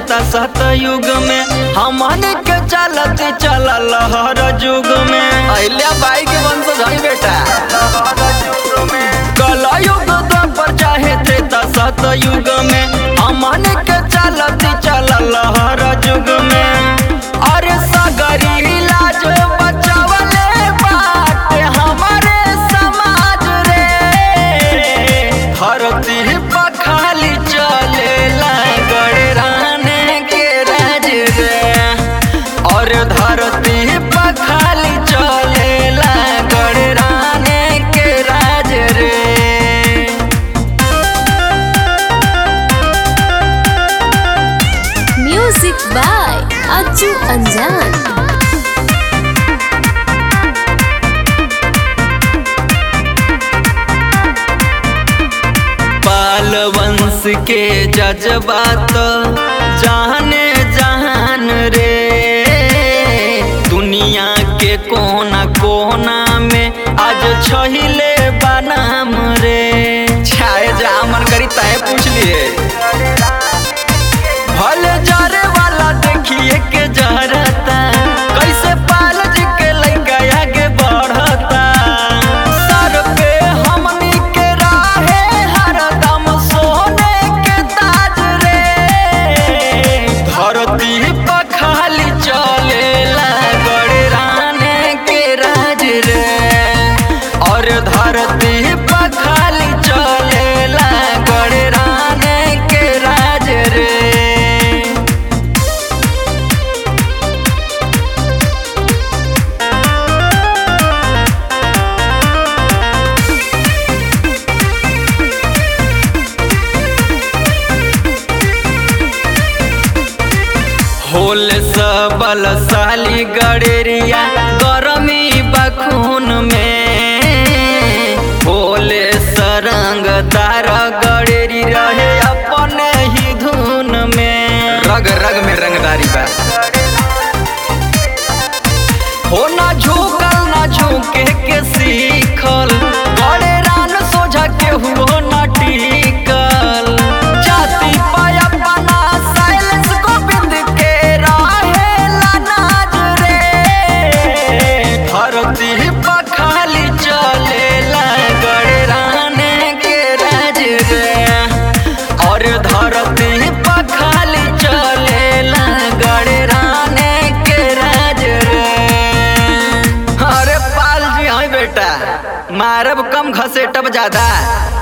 त्रेता सतयुग में हमन के चलत चलल हर युग में अहिल्या बाई के वंश है बेटा। कलयुग द्वापर चाहे त्रेता सतयुग में हमन के चलत चलल हर युग में। अरे सगरी लाज बचावले बाटे हमारे समाज रे। धरती पर खाली चलेला गणराने के राज रे। और धरती पर खाली चलेला गणराने के राज रे। म्यूजिक बाय अज्जू अंजान। पाल वंश के जज्बात जाने जहान रे। दुनिया के कोना कोना में आज छहिले बनाम रे। छाए जा मन करी तय पूछ लिए भले जारे वाला देखिए के जरता कैसे पाल जी के लइका आगे बढ़ता। सर पे हमनी के राहे हरदम सोने के ताज रे। धरती पर खाली चलेला गणराने के राज रे। और धरती पर खाली चलेला गणराने के राज रे। होल सबल साली गड़ेरिया गरमी बखून में। होले सरंग तार गड़ेरी रहे अपने ही धुन में। रग रग में रंगदारी बा हो ना झुकल ना झुके के सीखल। गड़ेरान सोझा के हुओ ना टिकल। जाति पाया अपना साइलेंस गोविंद के रहेला नाज रे। धरती पर खाली चलेला गणराने के राज रे। और धरती पर खाली चलेला गणराने के राज रे। अरे पाल जी हाँ बेटा मारब कम घसेटब ज्यादा।